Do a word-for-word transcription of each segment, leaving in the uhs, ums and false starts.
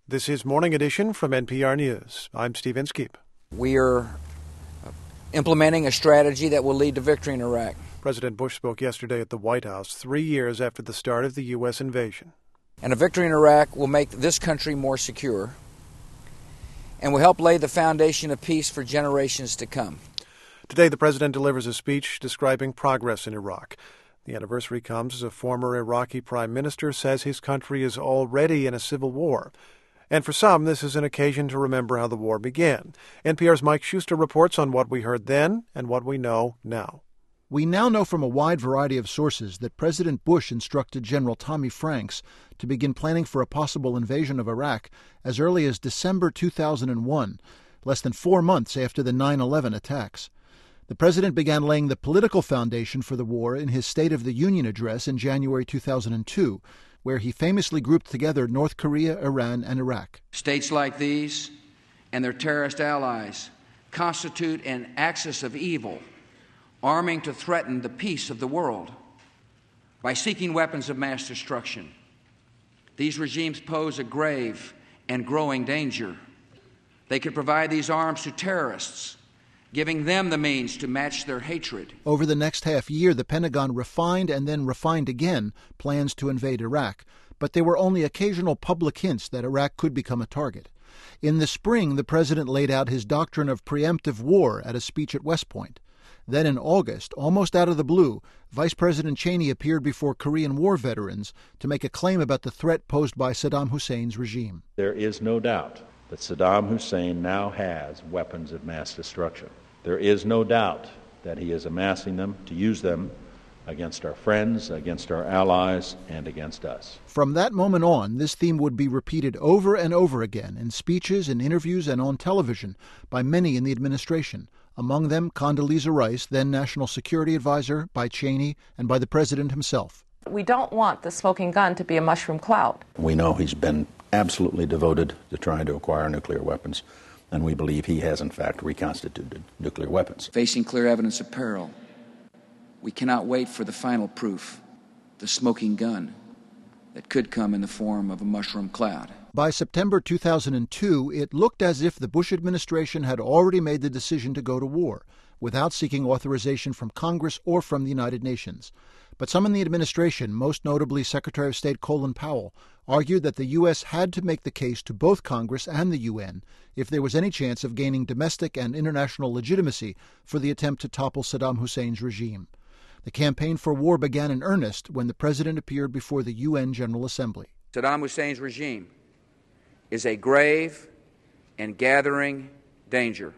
This is Morning Edition from N P R News. I'm Steve Inskeep. We are implementing a strategy that will lead to victory in Iraq. President Bush spoke yesterday at the White House, three years after the start of the U S invasion. And a victory in Iraq will make this country more secure and will help lay the foundation of peace for generations to come. Today, the president delivers a speech describing progress in Iraq. The anniversary comes as a former Iraqi prime minister says his country is already in a civil war. And for some, this is an occasion to remember how the war began. N P R's Mike Schuster reports on what we heard then and what we know now. We now know from a wide variety of sources that President Bush instructed General Tommy Franks to begin planning for a possible invasion of Iraq as early as December two thousand one, less than four months after the nine eleven attacks. The president began laying the political foundation for the war in his State of the Union address in January two thousand two, where he famously grouped together North Korea, Iran, and Iraq. States like these and their terrorist allies constitute an axis of evil, arming to threaten the peace of the world by seeking weapons of mass destruction. These regimes pose a grave and growing danger. They could provide these arms to terrorists, giving them the means to match their hatred. Over the next half year, the Pentagon refined and then refined again plans to invade Iraq, but there were only occasional public hints that Iraq could become a target. In the spring, the president laid out his doctrine of preemptive war at a speech at West Point. Then in August, almost out of the blue, Vice President Cheney appeared before Korean War veterans to make a claim about the threat posed by Saddam Hussein's regime. There is no doubt that Saddam Hussein now has weapons of mass destruction. There is no doubt that he is amassing them to use them against our friends, against our allies, and against us. From that moment on, this theme would be repeated over and over again in speeches, in interviews, and on television by many in the administration, among them Condoleezza Rice, then National Security Advisor, by Cheney, and by the president himself. We don't want the smoking gun to be a mushroom cloud. We know he's been absolutely devoted to trying to acquire nuclear weapons, and we believe he has, in fact, reconstituted nuclear weapons. Facing clear evidence of peril, we cannot wait for the final proof, the smoking gun, that could come in the form of a mushroom cloud. By September two thousand two, it looked as if the Bush administration had already made the decision to go to war, without seeking authorization from Congress or from the United Nations. But some in the administration, most notably Secretary of State Colin Powell, argued that the U S had to make the case to both Congress and the U N if there was any chance of gaining domestic and international legitimacy for the attempt to topple Saddam Hussein's regime. The campaign for war began in earnest when the president appeared before the U N General Assembly. Saddam Hussein's regime is a grave and gathering danger.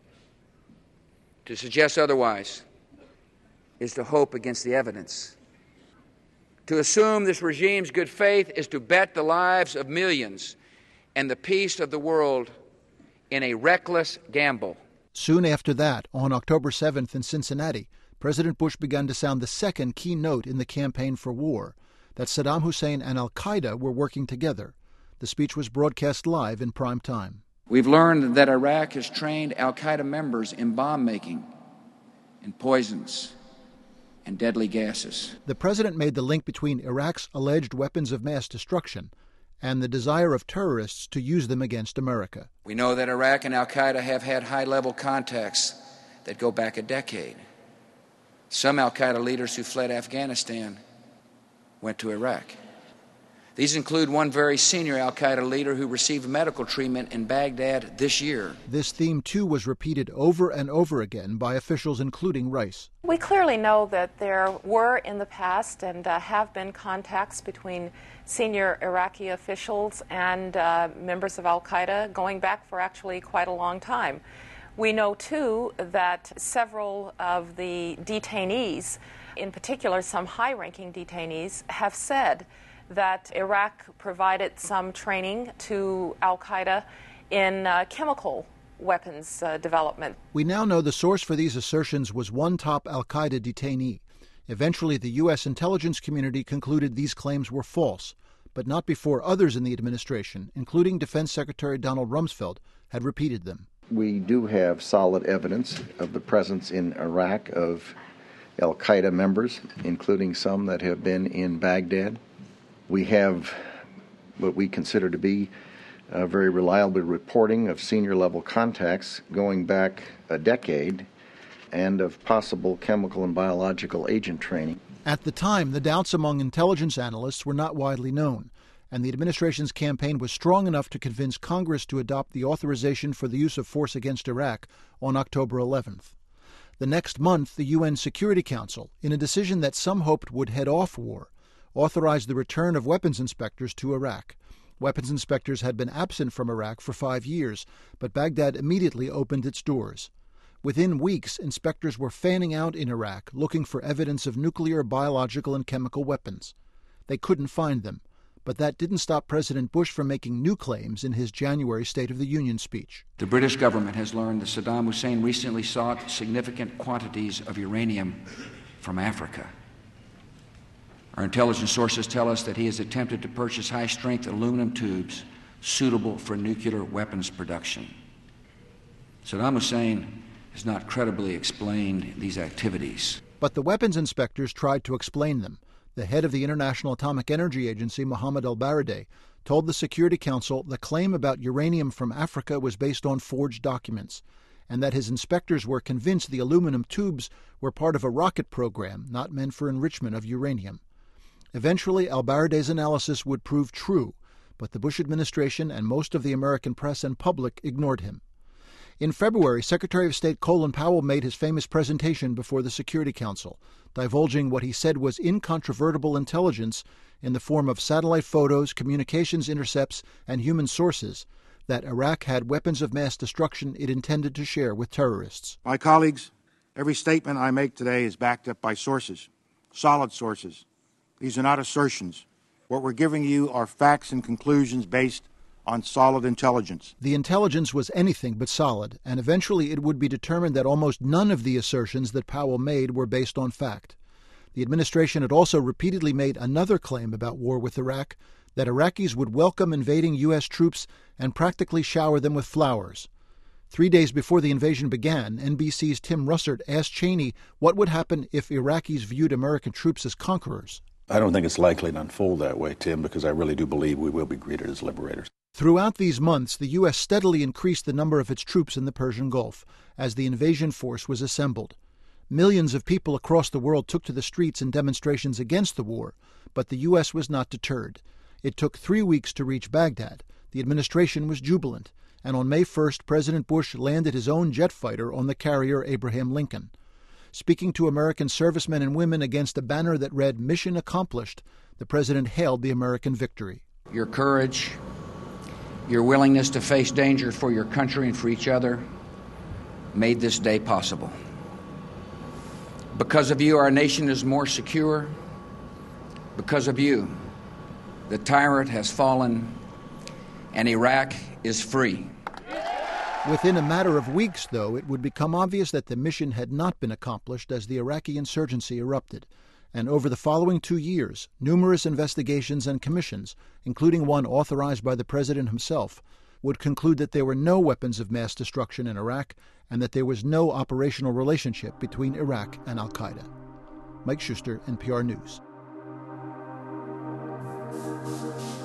To suggest otherwise is to hope against the evidence. To assume this regime's good faith is to bet the lives of millions and the peace of the world in a reckless gamble. Soon after that, on October seventh in Cincinnati, President Bush began to sound the second key note in the campaign for war, that Saddam Hussein and al-Qaeda were working together. The speech was broadcast live in prime time. We've learned that Iraq has trained al-Qaeda members in bomb making, in poisons, and deadly gases. The president made the link between Iraq's alleged weapons of mass destruction and the desire of terrorists to use them against America. We know that Iraq and al-Qaeda have had high-level contacts that go back a decade. Some al-Qaeda leaders who fled Afghanistan went to Iraq. These include one very senior al-Qaeda leader who received medical treatment in Baghdad this year. This theme, too, was repeated over and over again by officials including Rice. We clearly know that there were in the past and uh, have been contacts between senior Iraqi officials and uh, members of al-Qaeda going back for actually quite a long time. We know, too, that several of the detainees, in particular some high-ranking detainees, have said that Iraq provided some training to al-Qaeda in uh, chemical weapons uh, development. We now know the source for these assertions was one top al-Qaeda detainee. Eventually, the U S intelligence community concluded these claims were false, but not before others in the administration, including Defense Secretary Donald Rumsfeld, had repeated them. We do have solid evidence of the presence in Iraq of al-Qaeda members, including some that have been in Baghdad. We have what we consider to be uh, very reliable reporting of senior-level contacts going back a decade and of possible chemical and biological agent training. At the time, the doubts among intelligence analysts were not widely known, and the administration's campaign was strong enough to convince Congress to adopt the authorization for the use of force against Iraq on October eleventh. The next month, the U N Security Council, in a decision that some hoped would head off war, authorized the return of weapons inspectors to Iraq. Weapons inspectors had been absent from Iraq for five years, but Baghdad immediately opened its doors. Within weeks, inspectors were fanning out in Iraq looking for evidence of nuclear, biological, and chemical weapons. They couldn't find them, but that didn't stop President Bush from making new claims in his January State of the Union speech. The British government has learned that Saddam Hussein recently sought significant quantities of uranium from Africa. Our intelligence sources tell us that he has attempted to purchase high-strength aluminum tubes suitable for nuclear weapons production. Saddam Hussein has not credibly explained these activities. But the weapons inspectors tried to explain them. The head of the International Atomic Energy Agency, Mohammed al-Baradei, told the Security Council the claim about uranium from Africa was based on forged documents, and that his inspectors were convinced the aluminum tubes were part of a rocket program not meant for enrichment of uranium. Eventually, al-Baradei's analysis would prove true, but the Bush administration and most of the American press and public ignored him. In February, Secretary of State Colin Powell made his famous presentation before the Security Council, divulging what he said was incontrovertible intelligence in the form of satellite photos, communications intercepts, and human sources that Iraq had weapons of mass destruction it intended to share with terrorists. My colleagues, every statement I make today is backed up by sources, solid sources. These are not assertions. What we're giving you are facts and conclusions based on solid intelligence. The intelligence was anything but solid, and eventually it would be determined that almost none of the assertions that Powell made were based on fact. The administration had also repeatedly made another claim about war with Iraq, that Iraqis would welcome invading U S troops and practically shower them with flowers. Three days before the invasion began, N B C's Tim Russert asked Cheney what would happen if Iraqis viewed American troops as conquerors. I don't think it's likely to unfold that way, Tim, because I really do believe we will be greeted as liberators. Throughout these months, the U S steadily increased the number of its troops in the Persian Gulf as the invasion force was assembled. Millions of people across the world took to the streets in demonstrations against the war, but the U S was not deterred. It took three weeks to reach Baghdad. The administration was jubilant, and on May first, President Bush landed his own jet fighter on the carrier Abraham Lincoln. Speaking to American servicemen and women against a banner that read, "Mission Accomplished," the president hailed the American victory. Your courage, your willingness to face danger for your country and for each other made this day possible. Because of you, our nation is more secure. Because of you, the tyrant has fallen and Iraq is free. Within a matter of weeks, though, it would become obvious that the mission had not been accomplished as the Iraqi insurgency erupted. And over the following two years, numerous investigations and commissions, including one authorized by the president himself, would conclude that there were no weapons of mass destruction in Iraq and that there was no operational relationship between Iraq and al-Qaeda. Mike Schuster, N P R News.